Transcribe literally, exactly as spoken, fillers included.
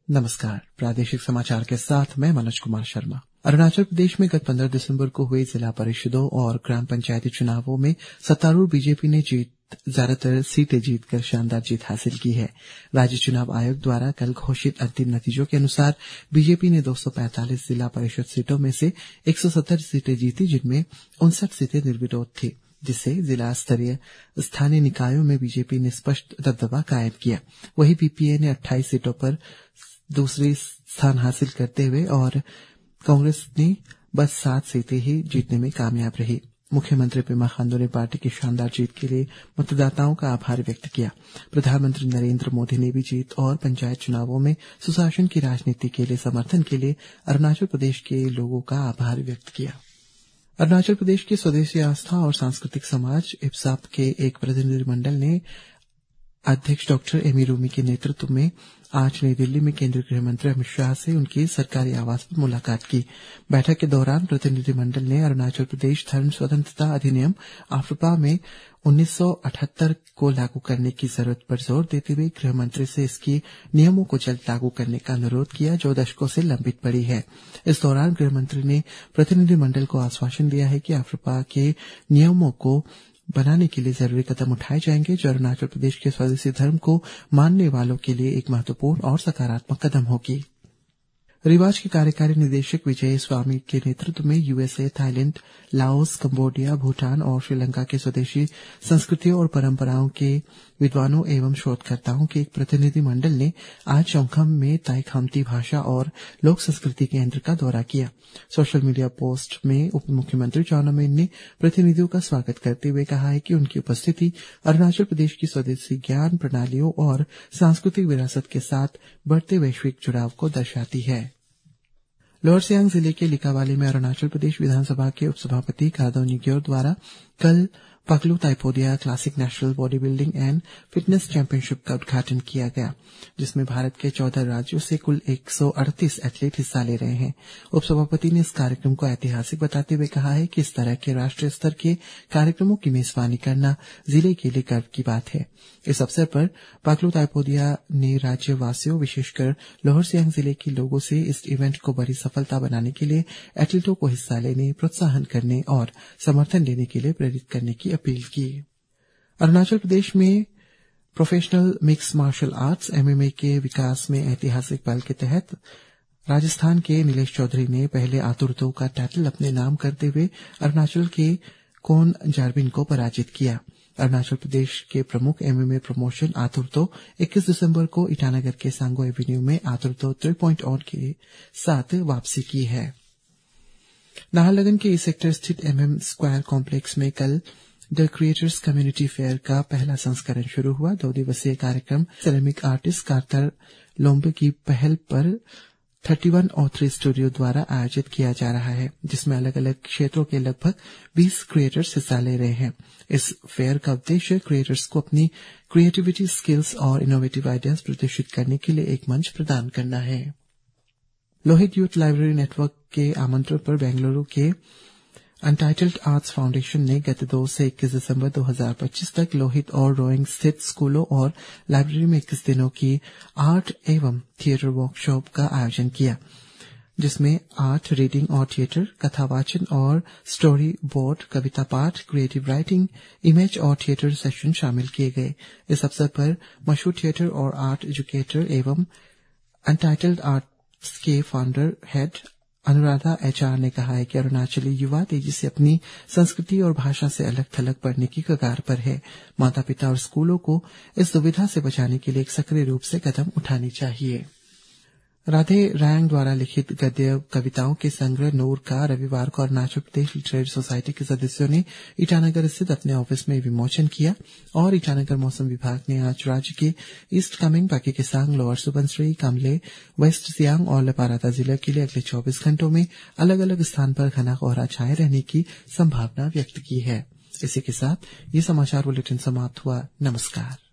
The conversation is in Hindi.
नमस्कार। प्रादेशिक समाचार के साथ मैं मनोज कुमार शर्मा। अरुणाचल प्रदेश में गत पंद्रह दिसंबर को हुए जिला परिषदों और ग्राम पंचायती चुनावों में सत्तारूढ़ बीजेपी ने जीत ज्यादातर सीटें जीतकर शानदार जीत हासिल की है। राज्य चुनाव आयोग द्वारा कल घोषित अंतिम नतीजों के अनुसार बीजेपी ने दो सौ पैंतालीस जिला परिषद सीटों में से एक सौ सत्तर सीटें जीती, जिनमें उनसठ सीटें निर्विरोध थी, जिससे जिला स्तरीय स्थानीय निकायों में बीजेपी ने स्पष्ट दबदबा कायम किया। वहीं बीपीए ने अट्ठाईस सीटों पर दूसरी स्थान हासिल करते हुए और कांग्रेस ने बस सात सीटें ही जीतने में कामयाब रही। मुख्यमंत्री पेमा खांडू ने पार्टी की शानदार जीत के लिए मतदाताओं का आभार व्यक्त किया। प्रधानमंत्री नरेंद्र मोदी ने भी जीत और पंचायत चुनावों में सुशासन की राजनीति के लिए समर्थन के लिए अरुणाचल प्रदेश के लोगों का आभार व्यक्त किया। अरुणाचल प्रदेश के स्वदेशी आस्था और सांस्कृतिक समाज इप्साप के एक प्रतिनिधिमंडल ने अध्यक्ष डॉक्टर एमी रूमी के नेतृत्व में आज नई दिल्ली में केंद्रीय गृह मंत्री अमित शाह से उनके सरकारी आवास पर मुलाकात की। बैठक के दौरान प्रतिनिधिमंडल ने अरुणाचल प्रदेश धर्म स्वतंत्रता अधिनियम आफ्रपा में उन्नीस सौ अठहत्तर को लागू करने की जरूरत पर जोर देते हुए गृह मंत्री से इसके नियमों को जल्द लागू करने का अनुरोध किया, जो दशकों से लंबित पड़ी है। इस दौरान गृह मंत्री ने प्रतिनिधिमंडल को आश्वासन दिया है कि आफ्रपा के नियमों को बनाने के लिए जरूरी कदम उठाए जाएंगे, जो अरुणाचल प्रदेश के स्वदेशी धर्म को मानने वालों के लिए एक महत्वपूर्ण और सकारात्मक कदम होगी। रिवाज के कार्यकारी निदेशक विजय स्वामी के नेतृत्व में USA, Thailand, Laos, Cambodia, Bhutan और श्रीलंका के स्वदेशी संस्कृतियों और परंपराओं के विद्वानों एवं शोधकर्ताओं के एक प्रतिनिधि मंडल ने आज चौखम में ताई खामती भाषा और लोक संस्कृति केंद्र का दौरा किया। सोशल मीडिया पोस्ट में उप मुख्यमंत्री चाउना मेन ने प्रतिनिधियों का स्वागत करते हुए कहा है कि उनकी उपस्थिति अरुणाचल प्रदेश की स्वदेशी ज्ञान प्रणालियों और सांस्कृतिक विरासत के साथ बढ़ते वैश्विक जुड़ाव को दर्शाती है। लोअर सियांग जिले के लिकावाली में अरुणाचल प्रदेश विधानसभा के उपसभापति कादो निग्योर द्वारा कल Paglu Taipodia classic national body building and fitness championship का उद्घाटन किया गया, जिसमें भारत के चौदह राज्यों से कुल एक सौ अड़तीस एथलीट हिस्सा ले रहे हैं। उपसभापति ने इस कार्यक्रम को ऐतिहासिक बताते हुए कहा है कि इस तरह के राष्ट्रीय स्तर के कार्यक्रमों की मेजबानी करना जिले के लिए गर्व की बात है। इस अवसर पर पगलू ताइपोदिया ने राज्यवासियों, विशेषकर लोअर सियांग जिले के लोगों से इस इवेंट को बड़ी सफलता बनाने के लिए एथलीटों को हिस्सा लेने, प्रोत्साहन करने और समर्थन देने के लिए प्रेरित करने की अपील की। अरुणाचल प्रदेश में professional mix martial arts MMA के विकास में ऐतिहासिक पहल के तहत राजस्थान के नीलेश चौधरी ने पहले आतुरतो का टाइटल अपने नाम करते हुए अरुणाचल के कोन जार्बिन को पराजित किया। अरुणाचल प्रदेश के प्रमुख एमएमए प्रमोशन आतुरतो इक्कीस दिसंबर को ईटानगर के सांगो एवेन्यू में आतुरतो थ्री पॉइंट ऑन के साथ वापसी की है। नाहरलगुन के ई सेक्टर स्थित एमएम स्क्वायर कॉम्प्लेक्स में कल द क्रिएटर्स कम्युनिटी फेयर का पहला संस्करण शुरू हुआ। दो दिवसीय कार्यक्रम सेरेमिक आर्टिस्ट कार्तर लोम्बे की पहल पर इकतीस और थ्री स्टूडियो द्वारा आयोजित किया जा रहा है, जिसमें अलग अलग क्षेत्रों के लगभग बीस क्रिएटर्स हिस्सा ले रहे हैं। इस फेयर का उद्देश्य क्रिएटर्स को अपनी क्रिएटिविटी, स्किल्स और इनोवेटिव आइडियाज प्रदर्शित करने के लिए एक मंच प्रदान करना है। लोहित यूथ लाइब्रेरी नेटवर्क के आमंत्रण पर बेंगलुरु के अनटाइटल्ड आर्ट्स फाउंडेशन ने गत दो से इक्कीस दिसंबर दो हज़ार पच्चीस तक लोहित और रोइंग स्थित स्कूलों और लाइब्रेरी में इक्कीस दिनों की आर्ट एवं थिएटर वर्कशॉप का आयोजन किया, जिसमें आर्ट, रीडिंग और थिएटर, कथावाचन और स्टोरी बोर्ड, कविता पाठ, क्रिएटिव राइटिंग, इमेज और थिएटर सेशन शामिल किए गए। इस अवसर पर मशहूर थिएटर और आर्ट एजुकेटर एवं अनटाइटल्ड आर्ट्स के फाउंडर हेड अनुराधा एचआर ने कहा है कि अरुणाचली युवा तेजी से अपनी संस्कृति और भाषा से अलग थलग पढ़ने की कगार पर है। माता पिता और स्कूलों को इस दुविधा से बचाने के लिए एक सक्रिय रूप से कदम उठाने चाहिए। राधे रायांग द्वारा लिखित गद्य कविताओं के संग्रह नूर का रविवार को अरुणाचल प्रदेश लिटरेरी सोसाइटी के सदस्यों ने ईटानगर स्थित अपने ऑफिस में विमोचन किया और ईटानगर मौसम विभाग ने आज राज्य के east Kameng, Pakke Kessang, lower Subansiri, Kamle, west Siang और लेपारादा जिले के लिए अगले चौबीस घंटों में अलग अलग स्थान पर घना कोहरा छाये रहने की संभावना व्यक्त की है। इसी के साथ ये समाचार बुलेटिन समाप्त हुआ। नमस्कार।